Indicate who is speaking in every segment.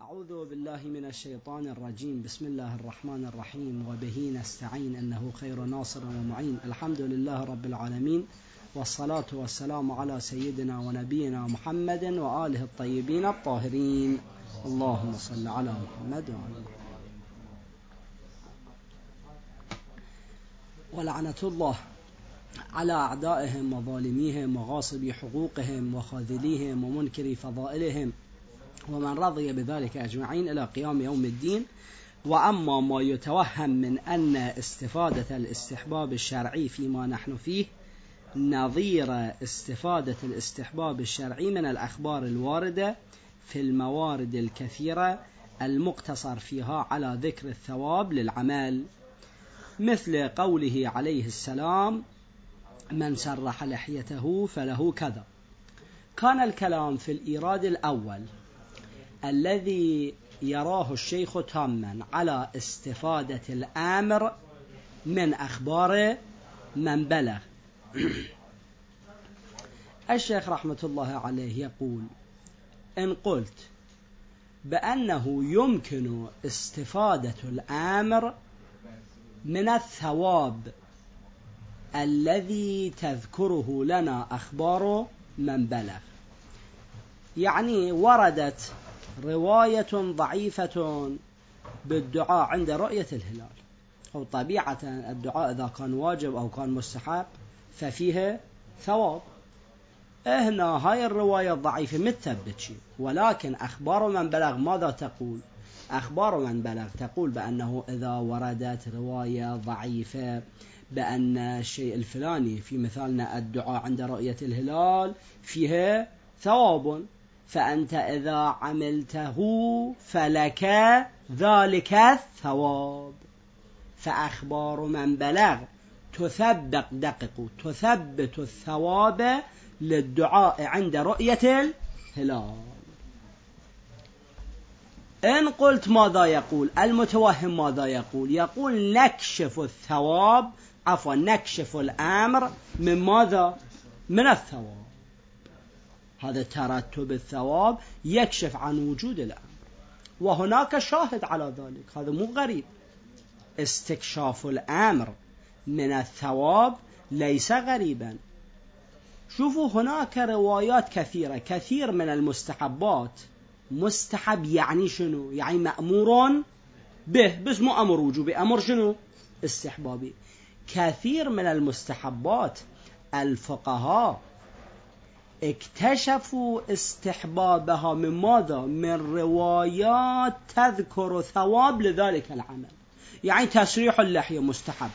Speaker 1: أعوذ بالله من الشيطان الرجيم. بسم الله الرحمن الرحيم، وبه نستعين، إنه خير ناصر ومعين. الحمد لله رب العالمين، والصلاة والسلام على سيدنا ونبينا محمد وآله الطيبين الطاهرين. اللهم صل على محمد وعلى محمد. ولعنة الله على أعدائهم وظالميهم وغاصبي حقوقهم وخاذليهم ومنكري فضائلهم ومن رضي بذلك أجمعين إلى قيام يوم الدين. وأما ما يتوهم من أن استفادة الاستحباب الشرعي فيما نحن فيه نظير استفادة الاستحباب الشرعي من الأخبار الواردة في الموارد الكثيرة المقتصر فيها على ذكر الثواب للعمل، مثل قوله عليه السلام: من سرح لحيته فله كذا. كان الكلام في الإيراد الأول الذي يراه الشيخ تاما على استفادة الأمر من أخبار من بلغ. الشيخ رحمة الله عليه يقول: إن قلت بأنه يمكن استفادة الأمر من الثواب الذي تذكره لنا أخبار من بلغ، يعني وردت رواية ضعيفة بالدعاء عند رؤية الهلال، أو طبيعة الدعاء إذا كان واجب أو كان مستحب ففيه ثواب. هنا هاي الرواية الضعيفة متثبت شيء، ولكن أخبار من بلغ ماذا تقول؟ أخبار من بلغ تقول بأنه إذا وردت رواية ضعيفة بأن الشيء الفلاني في مثالنا الدعاء عند رؤية الهلال فيه ثواب، فأنت إذا عملته فلك ذلك الثواب. فأخبار من بلغ تثبت الثواب للدعاء عند رؤية الهلال. إن قلت ماذا يقول المتوهم؟ ماذا يقول؟ يقول نكشف الثواب، نكشف الأمر من ماذا؟ من الثواب. هذا ترتب الثواب يكشف عن وجود الأمر، وهناك شاهد على ذلك، هذا مو غريب. استكشاف الأمر من الثواب ليس غريبا. شوفوا هناك روايات كثيرة، كثير من المستحبات. مستحب يعني شنو؟ يعني مأمور به، بس مو أمر وجوبي، أمر شنو؟ استحبابي. كثير من المستحبات الفقهاء اكتشفوا استحبابها من ماذا؟ من روايات تذكر ثواب لذلك العمل. يعني تسريح اللحية مستحب،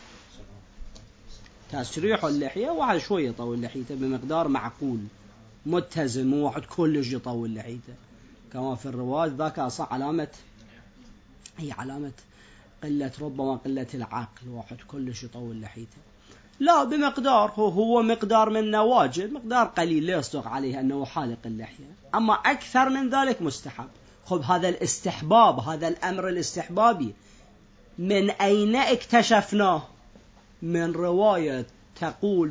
Speaker 1: تسريح اللحية، واحد شوية يطول لحيته بمقدار معقول متزن، مو واحد كلش يطول لحيته كما في الرواج، ذاك أصلا علامة، هي علامة قلة، ربما قلة العقل، واحد كلش يطول لحيته. لا، بمقدار، هو مقدار من واجب، مقدار قليل لا يصدق عليه أنه حالق اللحية، أما أكثر من ذلك مستحب. خب هذا الاستحباب، هذا الأمر الاستحبابي من أين اكتشفناه؟ من رواية تقول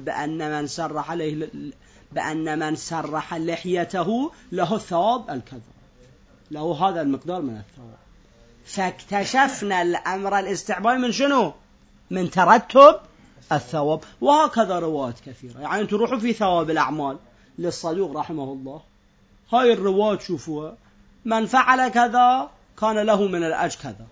Speaker 1: بأن من سرح لحيته له الثواب الكذا، له هذا المقدار من الثواب. فاكتشفنا الأمر الاستحبابي من شنو؟ من ترتب الثواب. وهكذا روايات كثيرة. يعني تروحوا في ثواب الأعمال للصدوق رحمه الله، هاي الروايات شوفوها: من فعل كذا كان له من الأجر كذا،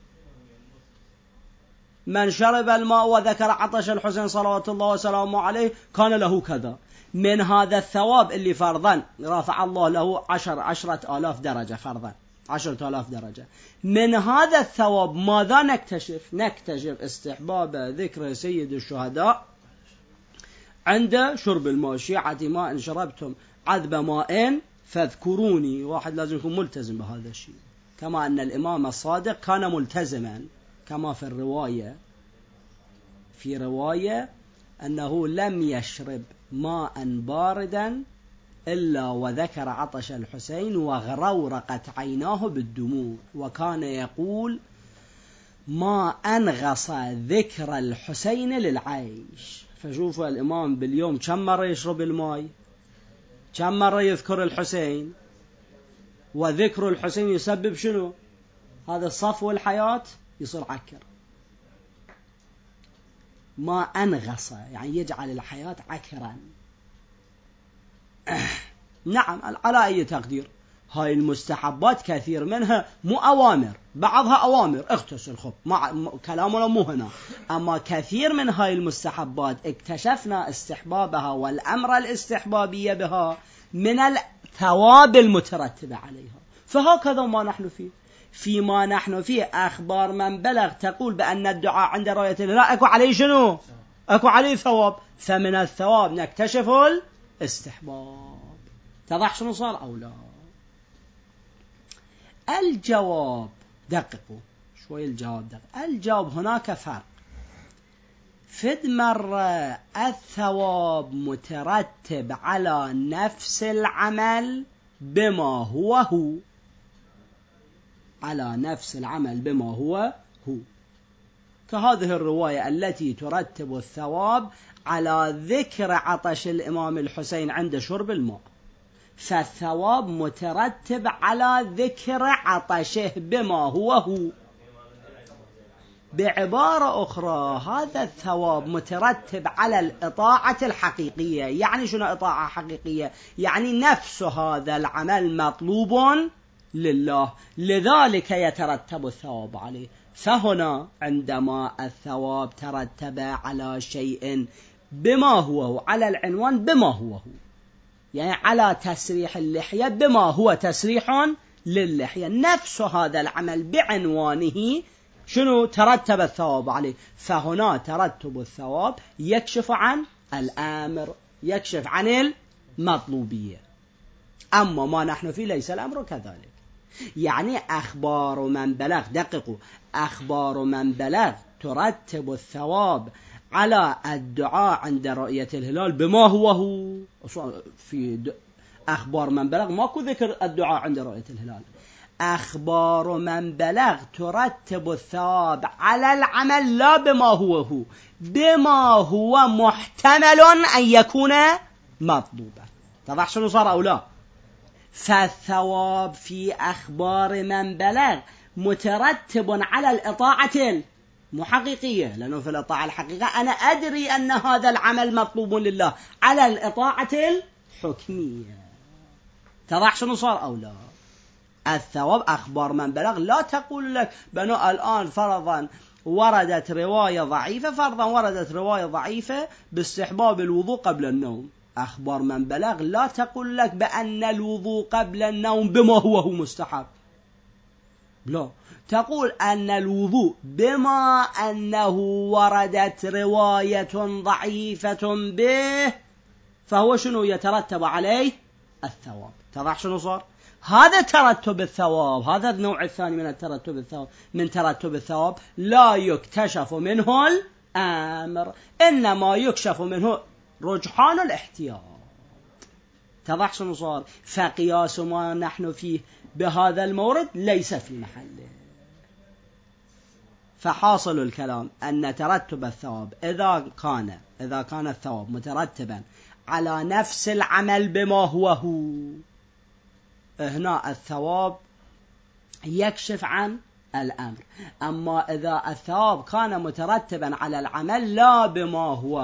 Speaker 1: من شرب الماء وذكر عطش الحسين صلوات الله وسلامه عليه كان له كذا. من هذا الثواب اللي فرضا رفع الله له 10,000 درجة، فرضا 10,000 درجة. من هذا الثواب ماذا نكتشف؟ نكتشف استحباب ذكر سيد الشهداء عند شرب الماء. شيعة ماء شربتم عذب ماء فاذكروني. واحد لازم يكون ملتزم بهذا الشيء، كما أن الإمام الصادق كان ملتزما، كما في الرواية، في رواية أنه لم يشرب ماء باردا إلا وذكر عطش الحسين وغرورقت عيناه بالدموع، وكان يقول: ما أنغص ذكر الحسين للعيش. فشوفوا الإمام باليوم كم مرة يشرب الماء، كم مرة يذكر الحسين. وذكر الحسين يسبب شنو؟ هذا الصفو الحياة يصير عكر، ما أنغص يعني يجعل الحياة عكرا. نعم على أي تقدير. هاي المستحبات كثير منها مو أوامر، بعضها أوامر اغتسل خب، كلامنا مو هنا، أما كثير من هاي المستحبات اكتشفنا استحبابها والأمر الاستحبابية بها من الثواب المترتبة عليها. فهكذا ما نحن فيه، فيما نحن فيه أخبار من بلغ تقول بأن الدعاء عند رؤية الهلال أكو عليه شنو؟ أكو عليه ثواب، فمن الثواب نكتشف الاستحباب. تضح شنو صار أو لا؟ الجواب دققوا شوي، الجواب دقق. الجواب هناك فرق، فد مرة الثواب مترتب على نفس العمل بما هو على نفس العمل بما هو كهذه الرواية التي ترتب الثواب على ذكر عطش الإمام الحسين عند شرب الماء، فالثواب مترتب على ذكر عطشه بما هو. بعبارة أخرى هذا الثواب مترتب على الإطاعة الحقيقية. يعني شنو إطاعة حقيقية؟ يعني نفس هذا العمل مطلوب لله، لذلك يترتب الثواب عليه. فهنا عندما الثواب ترتب على شيء بما هو على العنوان بما هو يعني على تسريح اللحية بما هو تسريح للحية، نفس هذا العمل بعنوانه شنو ترتب الثواب عليه. فهنا ترتب الثواب يكشف عن الأمر، يكشف عن المطلوبية. أما ما نحن فيه ليس الأمر كذلك. يعني أخبار من بلغ، دققوا، أخبار من بلغ ترتب الثواب على الدعاء عند رؤية الهلال بما هو في أخبار من بلغ ماكو ذكر الدعاء عند رؤية الهلال. أخبار من بلغ ترتب الثواب على العمل لا بما هو بما هو محتمل أن يكون مطلوبا. تضح شنو صار أو لا؟ فالثواب في أخبار من بلغ مترتب على الإطاعة المحققية، لأنه في الإطاعة الحقيقة أنا أدري أن هذا العمل مطلوب لله، على الإطاعة الحكمية. تضح شنو صار أو لا؟ الثواب أخبار من بلغ لا تقول لك بأنه الآن فرضا وردت رواية ضعيفة، فرضا وردت رواية ضعيفة باستحباب الوضوء قبل النوم. أخبار من بلغ لا تقول لك بأن الوضوء قبل النوم بما هو مستحب، لا، تقول أن الوضوء بما أنه وردت رواية ضعيفة به فهو شنو يترتب عليه الثواب. تضح شنو صار؟ هذا ترتب الثواب، هذا النوع الثاني من الترتب الثواب، من ترتب الثواب لا يكتشف منه الأمر، إنما يكشف منه رجحان الاحتياط. تضح شنو صار؟ فقياس ما نحن فيه بهذا المورد ليس في محله. فحاصل الكلام أن ترتب الثواب إذا كان الثواب مترتبا على نفس العمل بما هو هنا الثواب يكشف عن الأمر. أما إذا الثواب كان مترتبا على العمل لا بما هو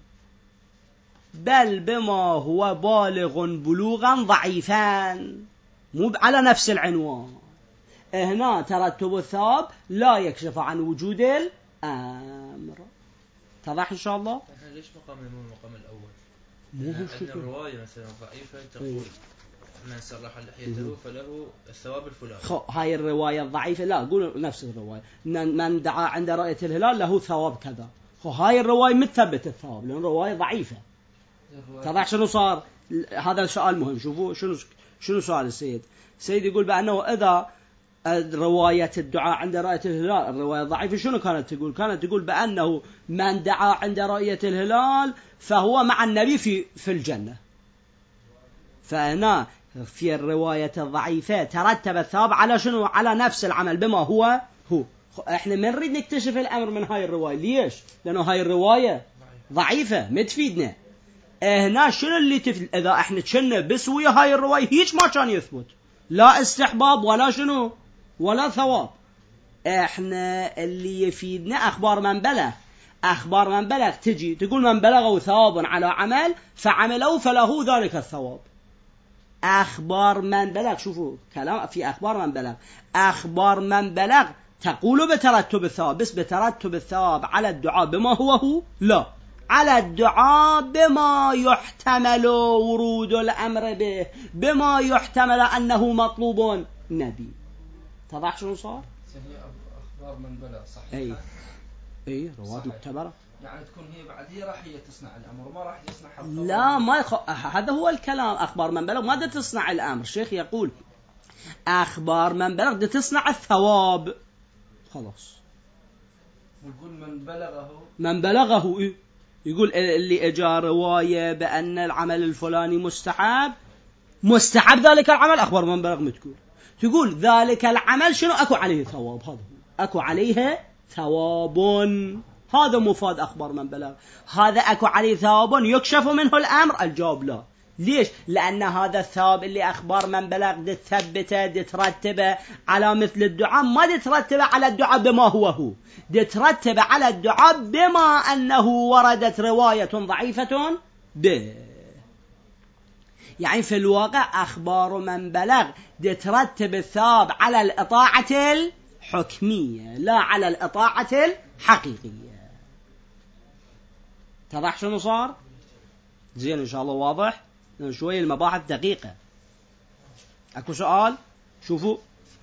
Speaker 1: بل بما هو بالغ بلوغا ضعيفا، مو على نفس العنوان، هنا ترتب الثواب لا يكشف عن وجود الأمر. تضح إن شاء الله؟
Speaker 2: ليش مقام المقام الأول؟
Speaker 1: مو
Speaker 2: أن الرواية مثلا ضعيفة تقول من سرح لحيته فله الثواب الفلاني.
Speaker 1: هاي الرواية الضعيفة لا، قولوا نفس الرواية من دعا عند رؤية الهلال له ثواب كذا، هاي الرواية متثبت الثواب لأن رواية ضعيفة. تضح شنو صار؟ هذا سؤال مهم. شوفوا شنو سؤال السيد يقول بأنه إذا رواية الدعاء عند رؤية الهلال الرواية ضعيفة شنو كانت تقول؟ كانت تقول بأنه من دعا عند رؤية الهلال فهو مع النبي في الجنة. فهنا في الرواية الضعيفة ترتب الثواب على شنو؟ على نفس العمل بما هو. احنا ما نريد نكتشف الأمر من هاي الرواية. ليش؟ لأنه هاي الرواية ضعيفة ما تفيدنا. هنا شنو اللي إذا احنا كنا بس ويا هاي الرواية هيك ما كان يثبت. لا استحباب ولا شنو ولا ثواب. احنا اللي يفيدنا أخبار من بلغ. أخبار من بلغ تجي تقول من بلغه ثواب على عمل فعمله فله ذلك الثواب. أخبار من بلغ، شوفوا كلام في أخبار من بلغ. أخبار من بلغ تقول بترتب الثواب، بس بترتب الثواب على الدعاء بما هو لا، على الدعاء بما يحتمل ورود الأمر به، بما يحتمل أنه مطلوب نبي. تضح شنو صار؟
Speaker 3: هي أخبار من بلغ صحيح.
Speaker 1: اي رواد معتبرة،
Speaker 3: يعني تكون هي بعد هي راح هي تصنع الأمر وما راح يصنع
Speaker 1: لا ما هذا هو الكلام. أخبار من بلغ ما دا تصنع الأمر. الشيخ يقول أخبار من بلغ دا تصنع الثواب خلاص.
Speaker 3: ويقول
Speaker 1: من بلغه إيه؟ يقول اللي اجى رواية بأن العمل الفلاني مستحب ذلك العمل، أخبار من بلغ تقول ذلك العمل شنو أكو عليه ثواب، هذا أكو عليه ثواب، هذا مفاد أخبار من بلغ. هذا أكو عليه ثواب يكشف منه الأمر، الجواب لا. ليش؟ لأن هذا الثواب اللي أخبار من بلغ تثبته ترتبه على مثل الدعاء، ما ترتبه على الدعاء بما هو ترتبه على الدعاء بما أنه وردت رواية ضعيفة به. يعني في الواقع أخبار من بلغ ترتب الثواب على الإطاعة الحكمية لا على الإطاعة الحقيقية. تضح شنو صار؟ زين إن شاء الله واضح. شوية المباحث دقيقة. أكو سؤال؟ شوفوا.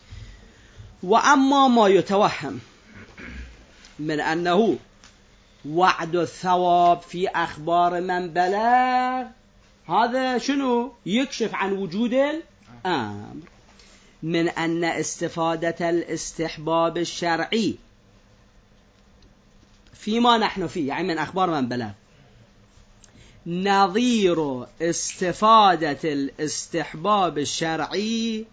Speaker 1: وأما ما يتوهم من أنه وعد الثواب في أخبار من بلغ، هذا شنو يكشف عن وجود الأمر، من أن استفادة الاستحباب الشرعي فيما نحن فيه، يعني من أخبار من بلغ، نظير استفادة الاستحباب الشرعي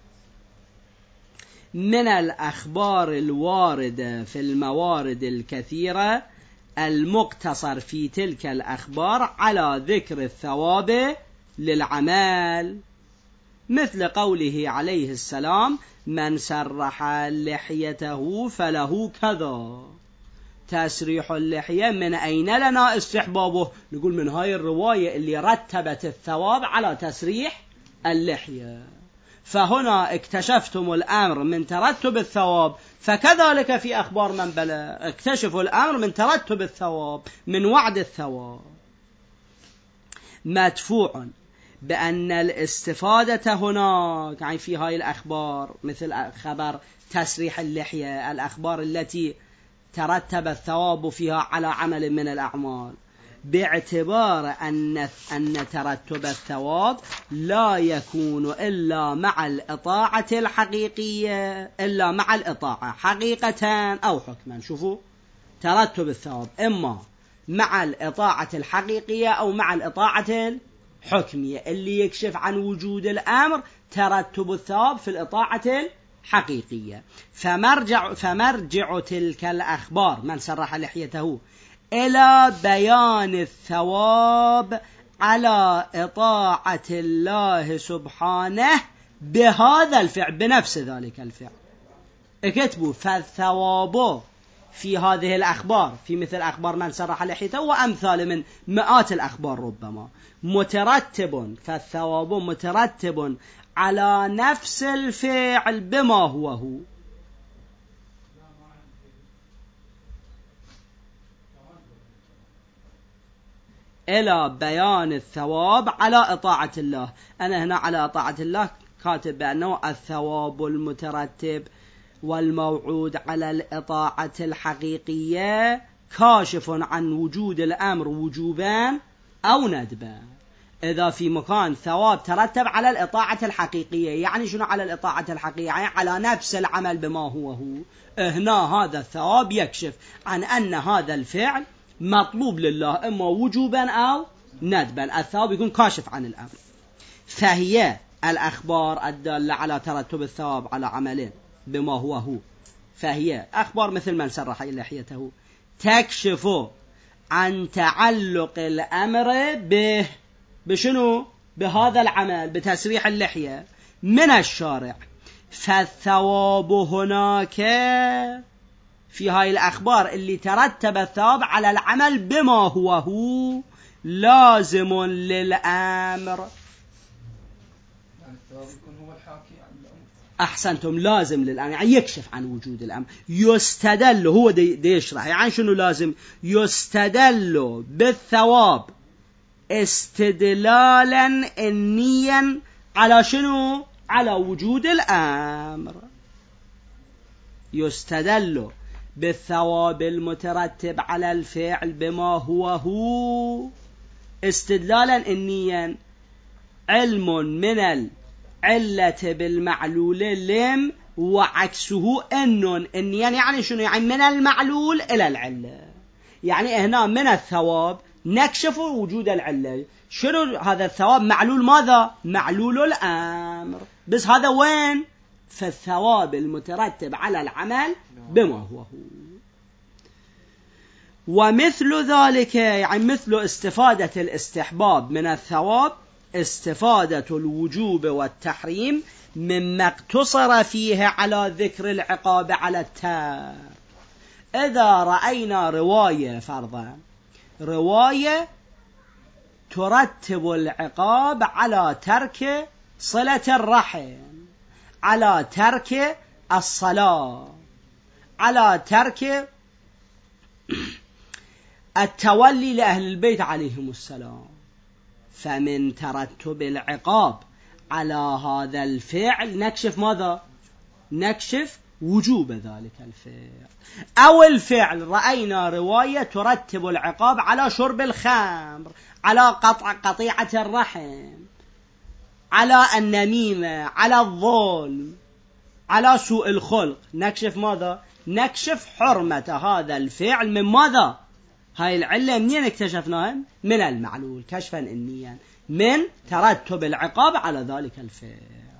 Speaker 1: من الأخبار الواردة في الموارد الكثيرة المقتصر في تلك الأخبار على ذكر الثواب للعمل، مثل قوله عليه السلام من سرح لحيته فله كذا. تسريح اللحية من أين لنا استحبابه؟ نقول من هاي الرواية اللي رتبت الثواب على تسريح اللحية. فهنا اكتشفتم الأمر من ترتب الثواب، فكذلك في أخبار من بلغ اكتشفوا الأمر من ترتب الثواب، من وعد الثواب. مدفوع بأن الاستفادة هناك، يعني في هاي الأخبار مثل خبر تسريح اللحية، الأخبار التي ترتب الثواب فيها على عمل من الأعمال، باعتبار أن ترتب الثواب لا يكون إلا مع الإطاعة الحقيقية، إلا مع الإطاعة حقيقة أو حكما. شوفوا ترتب الثواب إما مع الإطاعة الحقيقية أو مع الإطاعة الحكمية. اللي يكشف عن وجود الأمر ترتب الثواب في الإطاعة حقيقية. فمرجع تلك الأخبار من سرح لحيته إلى بيان الثواب على إطاعة الله سبحانه بهذا الفعل، بنفس ذلك الفعل. اكتبوا فالثواب في هذه الأخبار، في مثل أخبار من سرح لحيته وأمثال من مئات الأخبار ربما، مترتب، فالثواب مترتب على نفس الفعل بما هو إلى بيان الثواب على إطاعة الله. أنا هنا على إطاعة الله كاتب بأنه الثواب المترتب والموعود على الإطاعة الحقيقية كاشف عن وجود الأمر وجوبا أو ندبا. إذا في مكان ثواب ترتب على الإطاعة الحقيقية، يعني شنو على الإطاعة الحقيقية؟ يعني على نفس العمل بما هو هنا هذا الثواب يكشف عن أن هذا الفعل مطلوب لله إما وجوبا أو ندبا، الثواب يكون كاشف عن الأمر. فهي الأخبار الدالة على ترتب الثواب على عملين بما هو فهي أخبار مثل من سرح لحيته تكشف عن تعلق الأمر به، بشنو؟ بهذا العمل، بتسريح اللحية، من الشارع، فالثواب هناك في هاي الأخبار اللي ترتب الثواب على العمل بما هو لازم للأمر.
Speaker 3: يعني الثواب يكون هو الحاكي عن الأمر.
Speaker 1: أحسنتم، لازم للأمر يعني يكشف عن وجود الأمر. يستدل، هو دي يشرح يعني شنو لازم. يستدل بالثواب استدلالا إنيا على شنو؟ على وجود الأمر. يستدل بالثواب المترتب على الفعل بما هو استدلالا إنيا، علم من العلة بالمعلول لم، وعكسه إن يعني شنو؟ يعني من المعلول إلى العلة. يعني هنا من الثواب نكشف وجود العلة. شنو هذا الثواب؟ معلول ماذا؟ معلول الأمر. بس هذا وين؟ فالثواب المترتب على العمل بما هو. ومثل ذلك يعني مثل استفادة الاستحباب من الثواب استفادة الوجوب والتحريم مما اقتصر فيه على ذكر العقاب على التارك. إذا رأينا رواية فرضا، رواية ترتب العقاب على ترك صلة الرحم، على ترك الصلاة، على ترك التولي لأهل البيت عليهم السلام، فمن ترتب العقاب على هذا الفعل نكشف ماذا؟ نكشف وجوب ذلك الفعل. أو الفعل رأينا رواية ترتب العقاب على شرب الخمر، على قطيعة الرحم، على النميمة، على الظلم، على سوء الخلق، نكشف ماذا؟ نكشف حرمة هذا الفعل من ماذا؟ هاي العلة منين اكتشفناها؟ من المعلول كشفا إنيا، من ترتب العقاب على ذلك الفعل.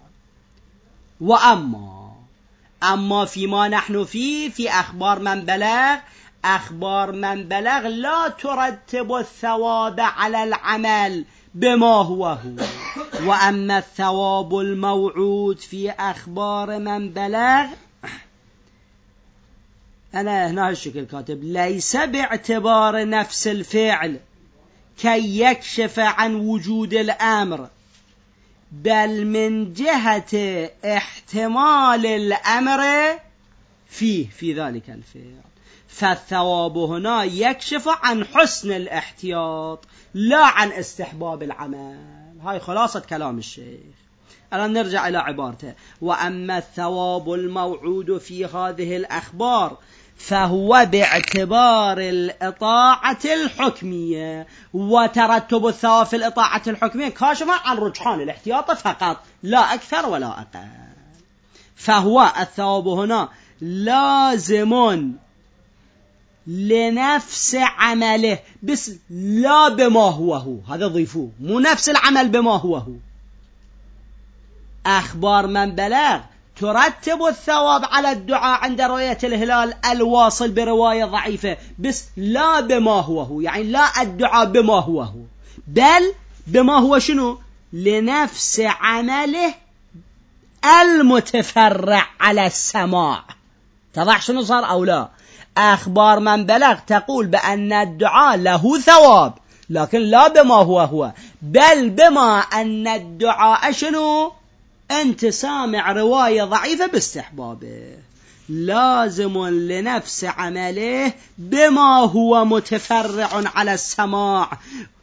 Speaker 1: وأما فيما نحن فيه في أخبار من بلغ، أخبار من بلغ لا ترتب الثواب على العمل بما هو. وأما الثواب الموعود في أخبار من بلغ، أنا هنا الشكل كاتب ليس باعتبار نفس الفعل كي يكشف عن وجود الأمر، بل من جهة احتمال الأمر في ذلك الفعل. فالثواب هنا يكشف عن حسن الاحتياط لا عن استحباب العمل. هاي خلاصة كلام الشيخ. الآن نرجع إلى عبارته. وأما الثواب الموعود في هذه الأخبار فهو باعتبار الإطاعة الحكمية، وترتب الثواب في الإطاعة الحكمية كاشفا عن رجحان الاحتياط فقط، لا أكثر ولا أقل. فهو الثواب هنا لازم لنفس عمله، بس لا بما هو. هذا ضيفوه، مو نفس العمل بما هو. أخبار من بلغ ترتب الثواب على الدعاء عند رؤية الهلال الواصل برواية ضعيفة، بس لا بما هو، يعني لا الدعاء بما هو، بل بما هو شنو؟ لنفس عمله المتفرع على السماع. تضع شنو صار أو لا؟ أخبار من بلغ تقول بأن الدعاء له ثواب، لكن لا بما هو، بل بما أن الدعاء شنو؟ أنت سامع رواية ضعيفة باستحبابه، لازم لنفس عمله بما هو متفرع على السماع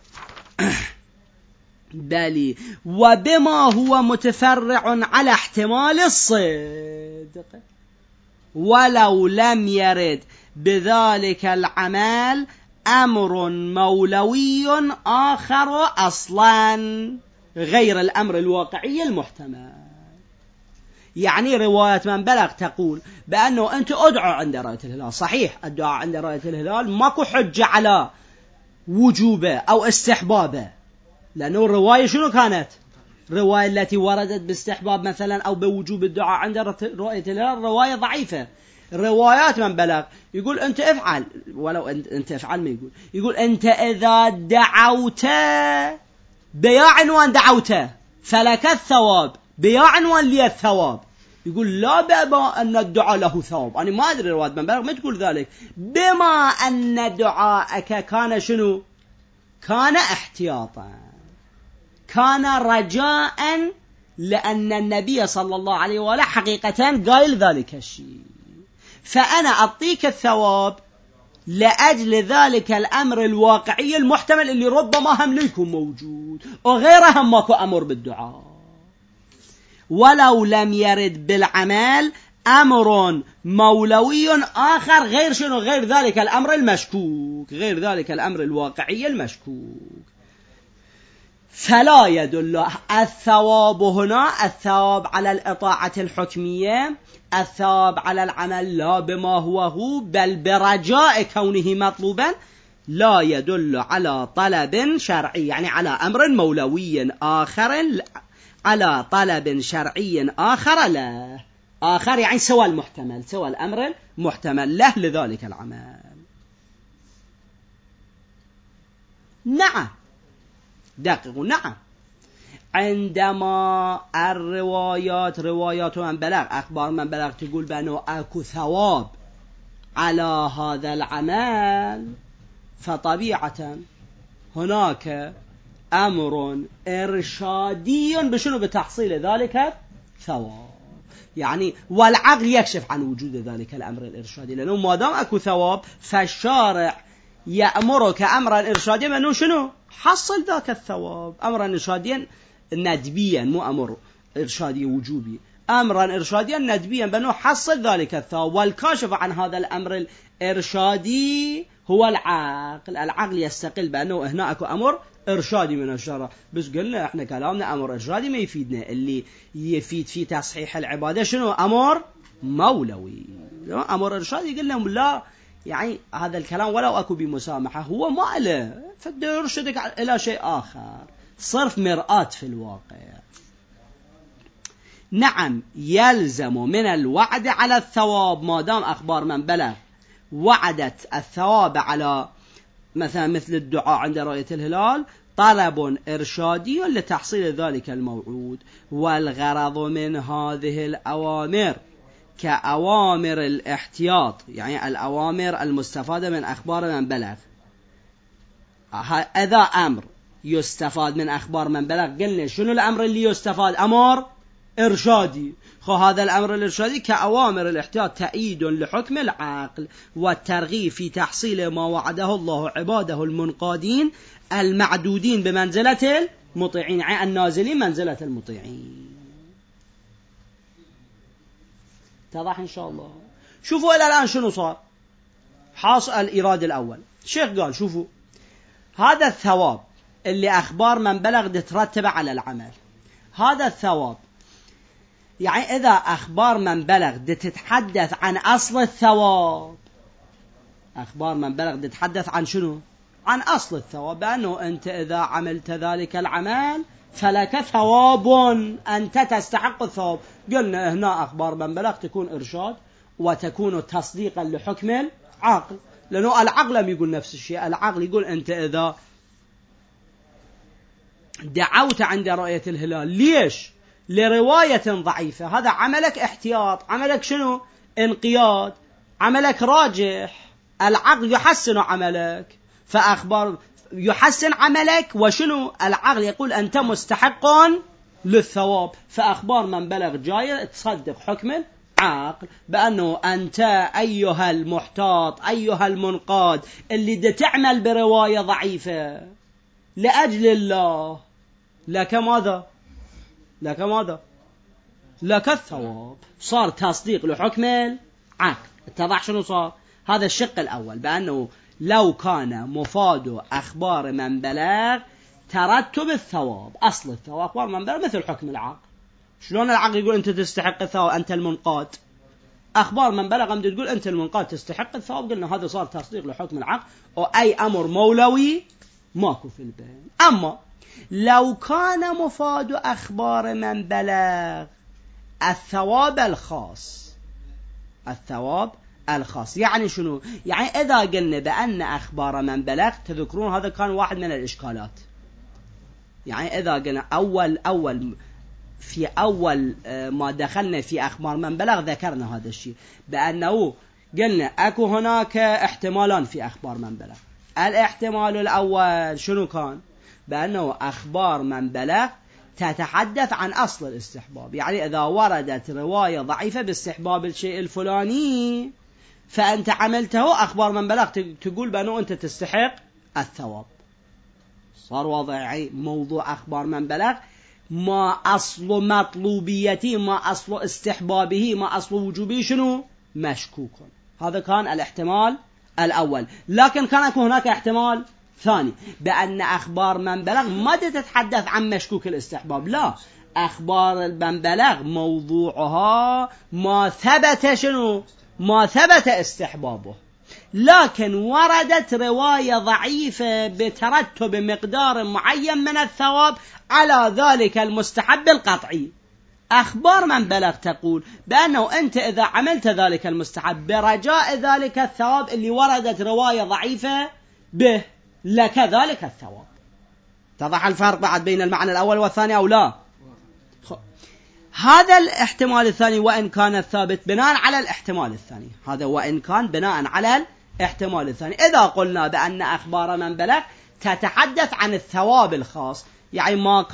Speaker 1: بل وبما هو متفرع على احتمال الصدق، ولو لم يرد بذلك العمل أمر مولوي آخر أصلا غير الأمر الواقعي المحتمل. يعني رواية من بلغ تقول بأنه أنت أدعو عند رؤية الهلال، صحيح الدعاء عند رؤية الهلال ماكو حجة على وجوبه أو استحبابه، لأنه الرواية شنو كانت؟ الرواية التي وردت باستحباب مثلا أو بوجوب الدعاء عند رؤية الهلال رواية ضعيفة. روايات من بلغ يقول أنت افعل، ولو أنت افعل ما يقول أنت إذا دعوت بيا عنوان دعوت فلك الثواب، بيا عنوان لي الثواب، يقول لا بما أن الدعاء له ثواب. أنا ما أدري رواد بن بلغ ما تقول ذلك. بما أن دعاءك كان شنو؟ كان احتياطا، كان رجاء، لأن النبي صلى الله عليه وآله حقيقة قايل ذلك الشيء، فأنا أعطيك الثواب لأجل ذلك الأمر الواقعي المحتمل اللي ربما هم ليكم موجود وغيرها ماكو أمر بالدعاء. ولو لم يرد بالعمل أمر مولوي آخر غير شنو؟ غير ذلك الأمر المشكوك، غير ذلك الأمر الواقعي المشكوك، فلا يدل الثواب هنا الثواب على الإطاعة الحكمية، الثواب على العمل لا بما هو بل برجاء كونه مطلوبا، لا يدل على طلب شرعي، يعني على أمر مولوي آخر، على طلب شرعي آخر له، آخر يعني سوى المحتمل، سوى الأمر المحتمل له لذلك العمل. نعم دقيقوا، نعم عندما الروايات روايات من بلغ أخبار من بلغ تقول بأنه أكو ثواب على هذا العمل، فطبيعة هناك أمر إرشادي بشنو؟ بتحصيل ذلك ثواب، يعني والعقل يكشف عن وجود ذلك الأمر الإرشادي، لأنه ما دام أكو ثواب فالشارع يأمرك أمرا إرشاديا بأنه شنو؟ حصل ذاك الثواب، أمرا إرشاديا ندبيا، مو أمر إرشادي وجوبي، أمرا إرشاديا ندبيا بأنه حصل ذلك الثواب. والكاشف عن هذا الأمر الإرشادي هو العقل، العقل يستقل بأنه هنا أكو أمر إرشادي من الشرع، بس قلنا إحنا كلامنا أمر إرشادي ما يفيدنا، اللي يفيد في تصحيح العبادة شنو؟ أمر مولوي. أمر إرشادي قلنا لا، يعني هذا الكلام ولو أكو بمسامحة هو ما له، فده يرشدك إلى شيء آخر، صرف مرآة في الواقع. نعم يلزم من الوعد على الثواب، ما دام أخبار من بلغ وعدت الثواب على مثلا مثل الدعاء عند رؤية الهلال طلب إرشادي لتحصيل ذلك الموعود. والغرض من هذه الأوامر كأوامر الاحتياط، يعني الأوامر المستفادة من أخبار من بلغ، إذا أمر يستفاد من أخبار من بلغ قلنا شنو الأمر اللي يستفاد؟ أمر إرشادي، هذا الأمر الإرشادي كأوامر الاحتياط تأييد لحكم العقل والترغيب في تحصيل ما وعده الله عباده المنقادين المعدودين بمنزلة المطيعين، يعني النازلين منزلة المطيعين. اتضح إن شاء الله. شوفوا إلى الآن شنو صار، حاصل الإرادة الأول. الشيخ قال شوفوا هذا الثواب اللي أخبار من بلغ تترتب على العمل، هذا الثواب يعني إذا أخبار من بلغ تتحدث عن أصل الثواب، أخبار من بلغ تتحدث عن شنو؟ عن أصل الثواب، بأنه أنت إذا عملت ذلك العمل فلك ثواب، أنت تستحق الثواب. قلنا هنا أخبار من بلغ تكون إرشاد وتكون تصديقا لحكم العقل، لأنه العقل لم يقول نفس الشيء، العقل يقول أنت إذا دعوت عند رؤية الهلال ليش؟ لرواية ضعيفة، هذا عملك احتياط، عملك شنو؟ انقياد، عملك راجح، العقل يحسن عملك، فأخبار يحسن عملك وشنو؟ العقل يقول أنت مستحق للثواب، فأخبار من بلغ جاية تصدق حكم العقل بأنه أنت أيها المحتاط أيها المنقاد اللي تعمل برواية ضعيفة لأجل الله، لك ماذا؟ لك ماذا؟ لك الثواب، صار تصديق لحكم العقل. اتضح شنو صار؟ هذا الشق الأول، بأنه لو كان مفاد أخبار من بلغ ترتب الثواب، أصل الثواب أخبار من بلغ مثل حكم العقل، شلون العقل يقول أنت تستحق الثواب أنت المنقاد، أخبار من بلغ أمد تقول أنت المنقاد تستحق الثواب، قلنا هذا صار تصديق لحكم العقل، وأي أمر مولوي ماكو في البين. أما لو كان مفاد أخبار من بلغ الثواب الخاص، الثواب الخاص يعني شنو؟ يعني إذا قلنا بأن أخبار من بلغ، تذكرون هذا كان واحد من الإشكالات، يعني إذا قلنا أول في أول ما دخلنا في أخبار من بلغ ذكرنا هذا الشيء، بأنه قلنا أكو هناك احتمالان في أخبار من بلغ. الاحتمال الأول شنو كان؟ بأنه أخبار من بلغ تتحدث عن أصل الاستحباب، يعني إذا وردت رواية ضعيفة باستحباب الشيء الفلاني فأنت عملته، أخبار من بلغ تقول بأنه أنت تستحق الثواب. صار واضح؟ يعني موضوع أخبار من بلغ ما أصل مطلوبيته، ما أصل استحبابه، ما أصل وجوبه شنو؟ مشكوك. هذا كان الاحتمال الأول. لكن كان هناك احتمال ثاني، بأن أخبار من بلغ ما تتحدث عن مشكوك الاستحباب، لا، أخبار من بلغ موضوعها ما ثبت شنو؟ ما ثبت استحبابه، لكن وردت رواية ضعيفة بترتب مقدار معين من الثواب على ذلك المستحب القطعي. أخبار من بلغ تقول بأنه أنت إذا عملت ذلك المستحب برجاء ذلك الثواب اللي وردت رواية ضعيفة به، لك ذلك الثواب. تضح الفرق بعد بين المعنى الأول والثاني أو لا؟ هذا الاحتمال الثاني وإن كان الثابت بناء على الاحتمال الثاني، هذا وإن كان بناء على الاحتمال الثاني. إذا قلنا بأن أخبار من بلغ تتحدث عن الثواب الخاص، يعني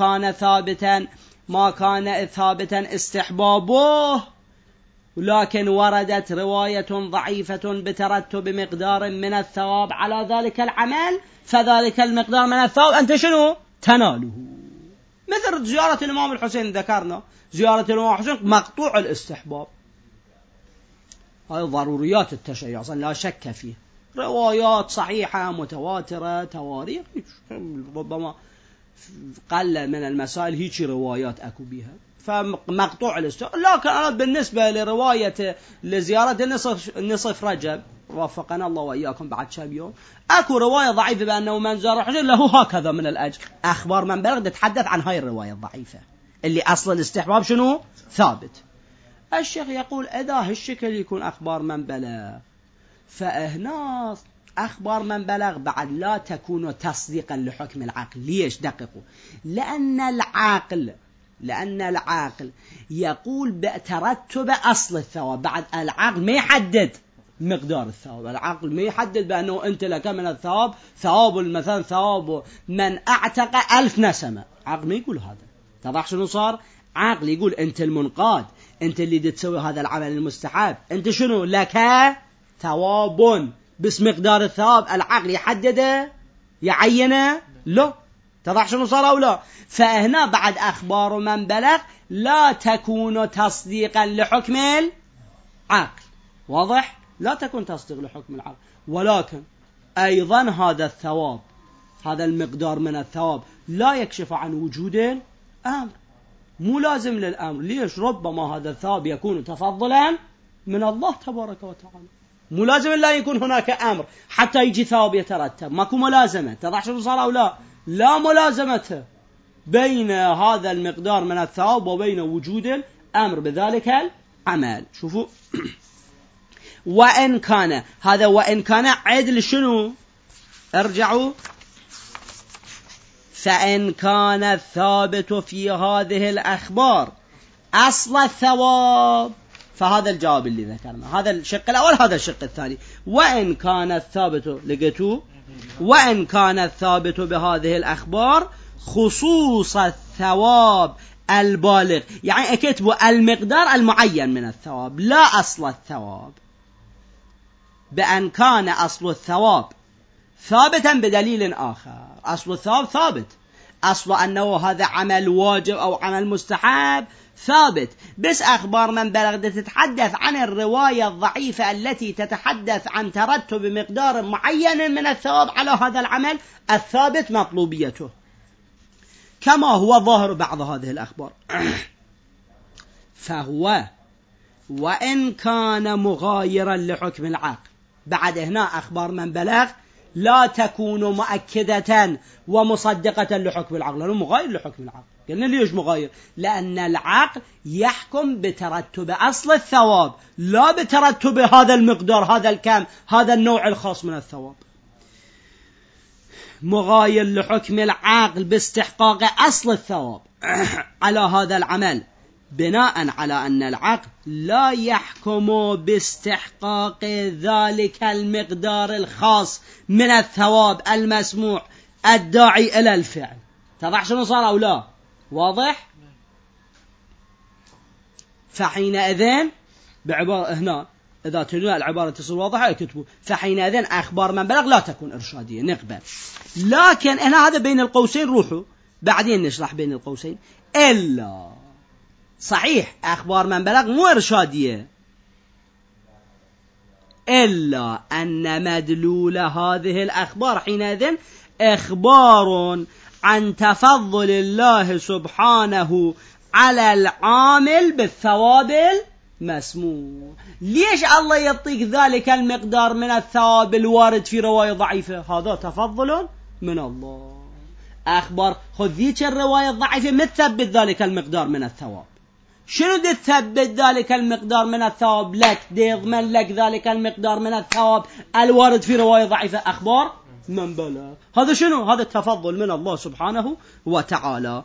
Speaker 1: ما كان ثابتا استحبابه ولكن وردت رواية ضعيفة بترتب مقدار من الثواب على ذلك العمل، فذلك المقدار من الثواب أنت شنو؟ تناله. مثل زيارة الإمام الحسين، ذكرنا زيارة الإمام الحسين مقطوع الاستحباب، هذه ضروريات التشيع لا شك فيه، روايات صحيحة متواترة تواريخ، ربما قل من المسائل هيك روايات أكو بها، فمقطوع الاستحباب. لكن أنا بالنسبة لرواية لزيارة النصف رجب وفقنا الله وإياكم بعد شاب يوم، أكو رواية ضعيفة بأنه من زار الحسين له هكذا من الأجر. أخبار من بلغ تتحدث عن هاي الرواية الضعيفة اللي أصل الاستحباب شنو؟ ثابت. الشيخ يقول إذا هالشكل يكون أخبار من بلغ، فهنا أخبار من بلغ بعد لا تكون تصديقا لحكم العقل. ليش؟ دققوا، لأن العاقل يقول بترتب أصل الثواب. بعد العقل ما يحدد مقدار الثواب، العقل ما يحدد بأنه أنت لك من الثواب ثواب مثلا ثواب من أعتق 1000 نسمة، عقل ما يقول هذا. تضح شنو صار؟ عقل يقول أنت المنقاد، أنت اللي تسوي هذا العمل المستحب، أنت شنو لك ثواب بس مقدار الثواب العقل يحدده يعينه؟ لا. تضح شنو صار أو لا؟ فهنا بعد أخبار من بلغ لا تكون تصديقا لحكم العقل. واضح؟ لا تكون تصديق لحكم العقل، ولكن أيضا هذا الثواب، هذا المقدار من الثواب لا يكشف عن وجود الأمر، مو لازم للأمر. ليش؟ ربما هذا الثواب يكون تفضلا من الله تبارك وتعالى، مو لازم لا يكون هناك أمر حتى يجي ثواب يترتب، ماكو ملازمة. تضح شنو صار أو لا؟ لا ملازمة بين هذا المقدار من الثواب وبين وجود الأمر بذلك العمل. شوفوا وإن كان هذا، وإن كان عدل شنو؟ ارجعوا، فإن كان الثابت في هذه الأخبار أصل الثواب، فهذا الجواب اللي ذكرنا، هذا الشق الأول، هذا الشق الثاني. وإن كان الثابت، لقيتوا؟ وإن كان الثابت بهذه الأخبار خصوص الثواب البالغ، يعني اكتبوا المقدار المعين من الثواب لا أصل الثواب، بأن كان أصل الثواب ثابتا بدليل آخر. أصل الثواب ثابت، أصل أنه هذا عمل واجب أو عمل مستحب ثابت، بس أخبار من بلغ تتحدث عن الرواية الضعيفة التي تتحدث عن ترتب مقدار معين من الثواب على هذا العمل الثابت مطلوبيته، كما هو ظاهر بعض هذه الأخبار. فهو وإن كان مغايرا لحكم العقل، بعد هنا أخبار من بلغ لا تكون مؤكدة ومصدقة لحكم العقل، لأنه مغاير لحكم العقل. قلنا ليش مغاير؟ لأن العقل يحكم بترتب أصل الثواب لا بترتب هذا المقدار، هذا الكم، هذا النوع الخاص من الثواب. مغاير لحكم العقل باستحقاق أصل الثواب على هذا العمل بناء على أن العقل لا يحكم باستحقاق ذلك المقدار الخاص من الثواب المسموع الداعي إلى الفعل. تضح شنو صار أو لا؟ واضح؟ فحينئذ بعبارة هنا إذا تريدون العبارة تصير واضحة اكتبوا فحينئذ أخبار من بلغ لا تكون إرشادية نقبل. لكن هنا هذا بين القوسين روحوا بعدين نشرح بين القوسين إلا صحيح أخبار من بلغ مو إرشادية إلا أن مدلول هذه الأخبار حينئذ إخبار عن تفضل الله سبحانه على العامل بالثواب المسموع. ليش الله يعطيك ذلك المقدار من الثواب الوارد في رواية ضعيفة؟ هذا تفضل من الله. أخبار خذ ذيك الرواية الضعيفة متثبت ذلك المقدار من الثواب. شنو دي تثبت ذلك المقدار من الثواب لك؟ دي يضمن لك ذلك المقدار من الثواب الوارد في رواية ضعيفة أخبار من بلغ. هذا شنو؟ هذا التفضل من الله سبحانه وتعالى.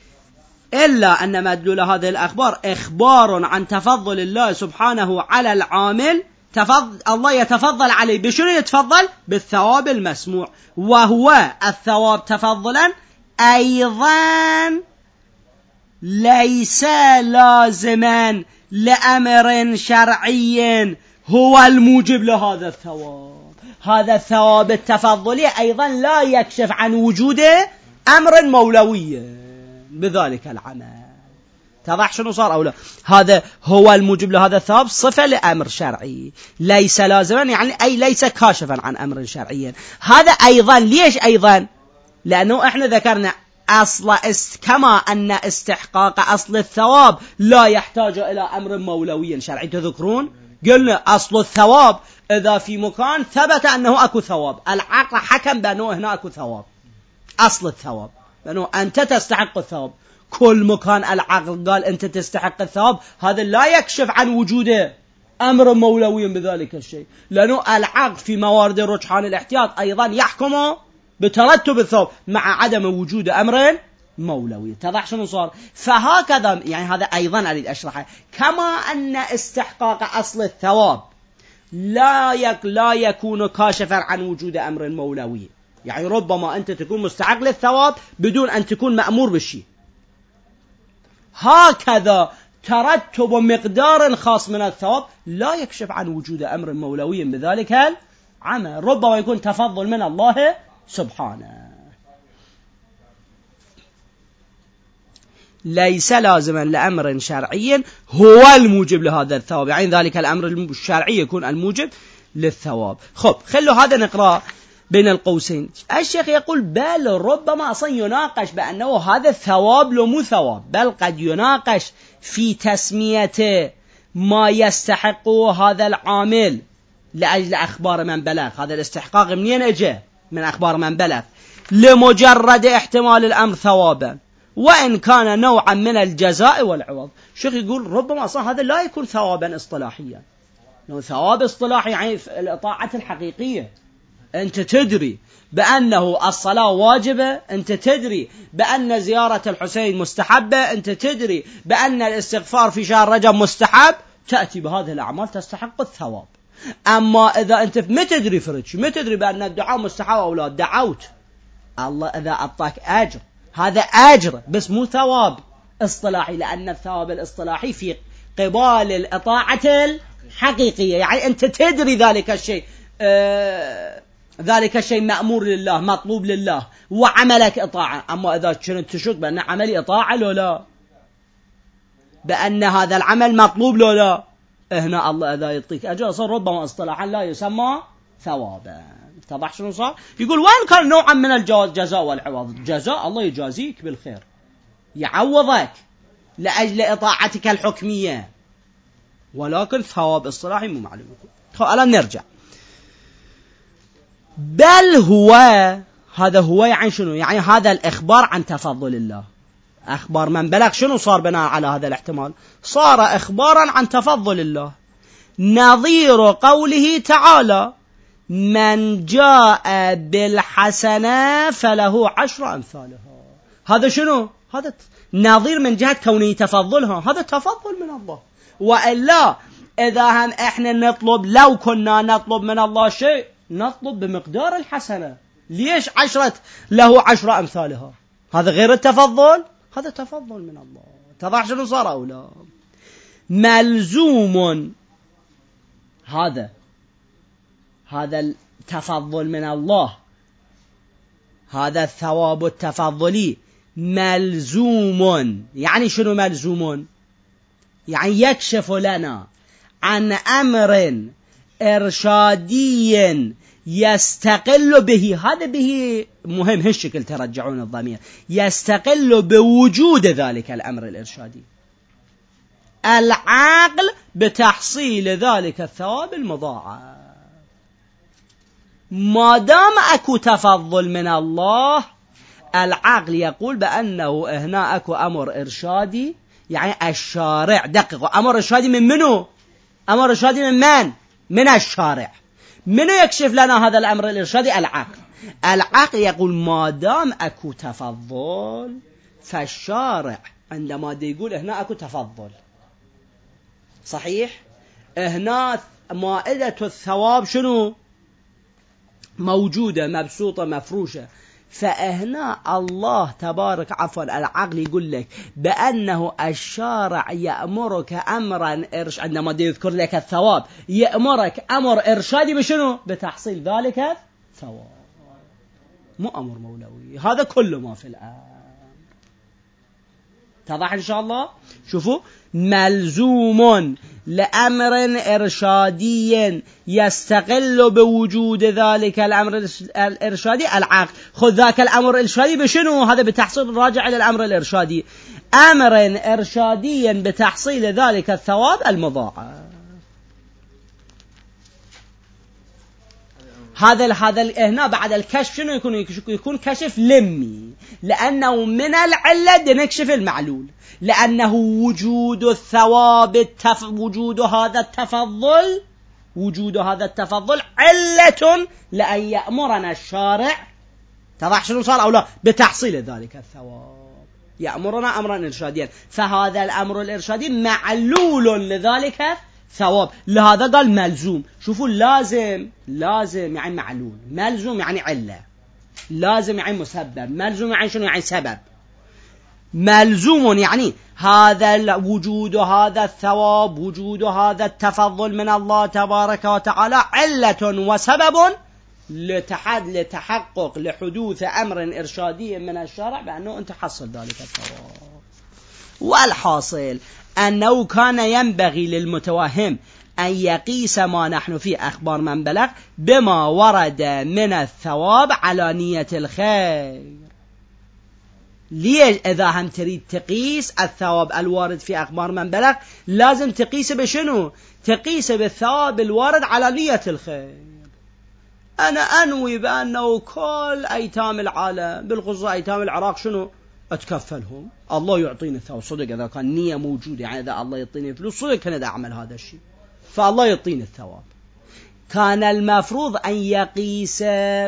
Speaker 1: إلا أن مدلول هذه الأخبار إخبار عن تفضل الله سبحانه على العامل الله يتفضل عليه بشنو يتفضل؟ بالثواب المسموع، وهو الثواب تفضلا أيضا ليس لازما لأمر شرعي هو الموجب لهذا الثواب. هذا الثواب التفضلي أيضا لا يكشف عن وجود أمر مولوي بذلك العمل. تضح شنو صار أو لا؟ هذا هو الموجب لهذا الثواب صفة لأمر شرعي ليس لازما يعني أي ليس كاشفا عن أمر شرعي. هذا أيضا ليش أيضا؟ لأنه إحنا ذكرنا أصل كما أن استحقاق أصل الثواب لا يحتاج إلى أمر مولوي شرعي. تذكرون قلنا أصل الثواب إذا في مكان ثبت أنه أكو ثواب العقل حكم بأنه هنا أكو ثواب. أصل الثواب لأنه أنت تستحق الثواب. كل مكان العقل قال أنت تستحق الثواب هذا لا يكشف عن وجود أمر مولوي بذلك الشيء، لأنه العقل في موارد رجحان الاحتياط أيضا يحكم بترتب الثواب مع عدم وجود أمر مولوي. تضح شنو صار؟ فهكذا يعني هذا أيضا أريد أشرحه كما أن استحقاق أصل الثواب لا يكون كاشفا عن وجود أمر مولوي. يعني ربما أنت تكون مستحق للثواب بدون أن تكون مأمور بالشيء. هكذا ترتب مقدار خاص من الثواب لا يكشف عن وجود أمر مولوي بذلك العمل، ربما يكون تفضل من الله سبحانه. ليس لازما لأمر شرعي هو الموجب لهذا الثواب، يعني ذلك الأمر الشرعي يكون الموجب للثواب. خب خلوا هذا نقرأ بين القوسين. الشيخ يقول بل ربما أصلا يناقش بأنه هذا الثواب لو مو ثواب، بل قد يناقش في تسمية ما يستحقه هذا العامل لأجل أخبار من بلغ. هذا الاستحقاق منين اجى؟ من أخبار من بلغ، لمجرد احتمال الأمر ثوابا وإن كان نوعا من الجزاء والعوض. الشيخ يقول ربما أصلا هذا لا يكون ثوابا اصطلاحيا، لأنه ثواب اصطلاحي يعني الطاعة الحقيقية. أنت تدري بأنه الصلاة واجبة، أنت تدري بأن زيارة الحسين مستحبة، أنت تدري بأن الاستغفار في شهر رجب مستحب، تأتي بهذه الأعمال تستحق الثواب. أما إذا أنت ما تدري فرج، ما تدري بأن الدعاء مستحب أو لا، دعوت الله إذا أعطاك أجر، هذا أجر بس مو ثواب اصطلاحي، لأن الثواب الاصطلاحي في قبال الطاعة الحقيقية. يعني أنت تدري ذلك الشيء ذلك الشيء مأمور لله مطلوب لله وعملك إطاعة. أما إذا كنت تشك بأن عملي إطاعة لو لا، بأن هذا العمل مطلوب لو لا، هنا الله إذا يعطيك أجر صار ربما اصطلاحا لا يسمى ثوابا. اتضح شنو صار؟ يقول وين كان نوعا من الجزاء والعوض، جزاء الله يجازيك بالخير يعوضك لأجل إطاعتك الحكمية، ولكن ثواب اصطلاحي مو معلوم. الآن نرجع. بل هو هذا هو يعني شنو؟ يعني هذا الإخبار عن تفضل الله، أخبار من بلغ شنو صار بناء على هذا الاحتمال؟ صار إخبارا عن تفضل الله، نظير قوله تعالى من جاء بالحسنة فله 10 أمثالها. هذا شنو؟ هذا نظير من جهة كونه تفضلها، هذا تفضل من الله. وإلا إذا هم إحنا نطلب، لو كنا نطلب من الله شيء نطلب بمقدار الحسنة، ليش له 10 أمثالها؟ هذا غير التفضل، هذا تفضل من الله. تضح شنو صار أو لا؟ ملزوم هذا التفضل من الله، هذا الثواب التفضلي ملزوم. يعني شنو ملزوم؟ يعني يكشف لنا عن أمر إرشادي يستقل به، هذا به مهم هالشكل ترجعون الضمير، يستقل بوجود ذلك الأمر الإرشادي، العقل بتحصيل ذلك الثواب المضاعف. ما دام أكو تفضل من الله، العقل يقول بأنه هنا أكو أمر إرشادي، يعني الشارع، دقق، أمر إرشادي من منو؟ أمر إرشادي من من؟ من الشارع. منو يكشف لنا هذا الأمر الإرشادي؟ العقل. العقل يقول ما دام أكو تفضل، فالشارع عندما يقول هنا أكو تفضل صحيح، هنا مائدة الثواب شنو؟ موجودة، مبسوطة، مفروشة. فهنا الله تبارك العقل يقول لك بأنه الشارع يأمرك أمرا عندما يذكر لك الثواب يأمرك أمر إرشادي بشنو؟ بتحصيل ذلك الثواب، مو أمر مولوي. هذا كل ما في الآن. تضح إن شاء الله؟ شوفوا، ملزوم لأمر إرشادي يستقل بوجود ذلك الأمر الإرشادي العقل. خذ ذاك الأمر الإرشادي بشنو؟ هذا بتحصيل راجع إلى الأمر الإرشادي، أمر إرشادي بتحصيل ذلك الثواب المضاعف. هذا هنا بعد الكشف شنو يكون كشف لمي، لأنه من العلة نكشف المعلول، لأنه وجود الثواب وجود هذا التفضل علة لأن يأمرنا الشارع، تضح شنو صار أو لا، بتحصيل ذلك الثواب، يأمرنا أمرا إرشاديا. فهذا الأمر الإرشادي معلول لذلك ثواب، لهذا قال ملزوم. شوفوا، لازم يعني معلول، ملزوم يعني علة، لازم يعني مسبب، ملزوم يعني شنو؟ يعني سبب. ملزوم يعني هذا وجود هذا الثواب، وجود هذا التفضل من الله تبارك وتعالى علة وسبب لتحقق لحدوث أمر إرشادي من الشارع بأنه أنت حصل ذلك الثواب. والحاصل أنه كان ينبغي للمتوهم أن يقيس ما نحن فيه أخبار من بلغ بما ورد من الثواب على نية الخير. ليش إذا هم تريد تقيس الثواب الوارد في أخبار من بلغ لازم تقيس بشنو؟ تقيس بالثواب الوارد على نية الخير. أنا أنوي بأنه كل أيتام العالم بالخصوص أيتام العراق شنو؟ أتكفلهم، الله يعطيني الثواب صدق. إذا كان نية موجودة، يعني إذا الله يعطيني فلوس صدق كان أعمل هذا الشيء فالله يعطيني الثواب. كان المفروض أن يقيس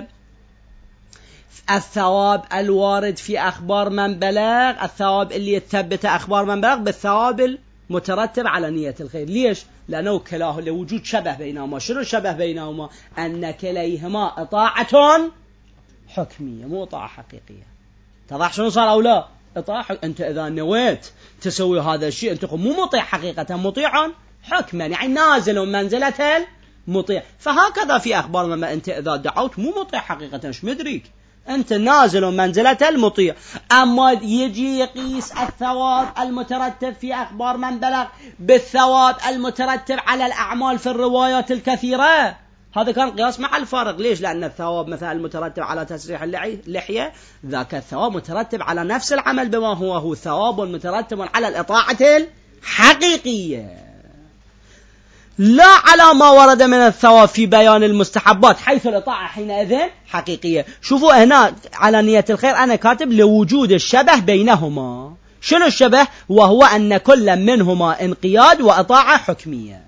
Speaker 1: الثواب الوارد في أخبار من بلغ، الثواب اللي يتثبت أخبار من بلغ، بالثواب المترتب على نية الخير. ليش؟ لأنه كلاه لوجود شبه بينهما. شنو الشبه بينهما؟ أن كليهما إطاعة حكمية مو إطاعة حقيقية. تضح شنو صار أو لا؟ إطاعة. أنت إذا نويت تسوي هذا الشيء أنت مو مطيع حقيقة، مطيعا حكما، يعني نازل منزلة المطيع. فهكذا في أخبار من أنت إذا دعوت مو مطيع حقيقة، مش مدرك، أنت نازل منزلة المطيع. أما يجي يقيس الثواب المترتب في أخبار من بلغ بالثواب المترتب على الأعمال في الروايات الكثيرة، هذا كان قياس مع الفارق. ليش؟ لأن الثواب مثلا المترتب على تسريح اللحية، ذاك الثواب مترتب على نفس العمل بما هو ثواب مترتب على الإطاعة الحقيقية، لا على ما ورد من الثواب في بيان المستحبات، حيث الإطاعة حينئذ حقيقية. شوفوا هنا على نية الخير أنا كاتب لوجود الشبه بينهما. شنو الشبه؟ وهو أن كل منهما انقياد وإطاعة حكمية.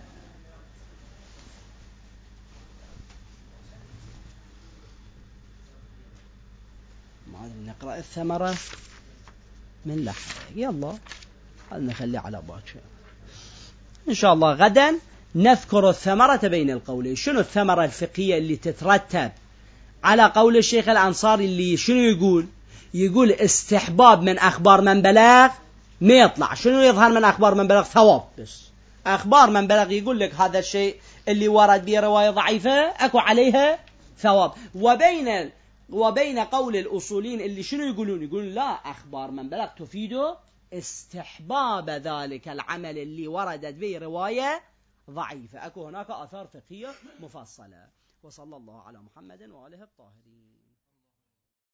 Speaker 1: نقرأ الثمرة. من لحق. يلا نخلي على باكر إن شاء الله. غدا نذكر الثمرة بين القولين. شنو الثمرة الفقهية اللي تترتب على قول الشيخ الأنصاري اللي شنو يقول استحباب من أخبار من بلغ ما يطلع. شنو يظهر من أخبار من بلغ؟ ثواب بس. أخبار من بلغ يقول لك هذا الشيء اللي ورد به رواية ضعيفة أكو عليها ثواب. وبين قول الأصولين اللي شنو يقولون لا، أخبار من بلغ تفيد استحباب ذلك العمل اللي وردت به رواية ضعيفة. أكو هناك آثار فقهية مفصلة. وصلى الله على محمد وآله الطاهرين.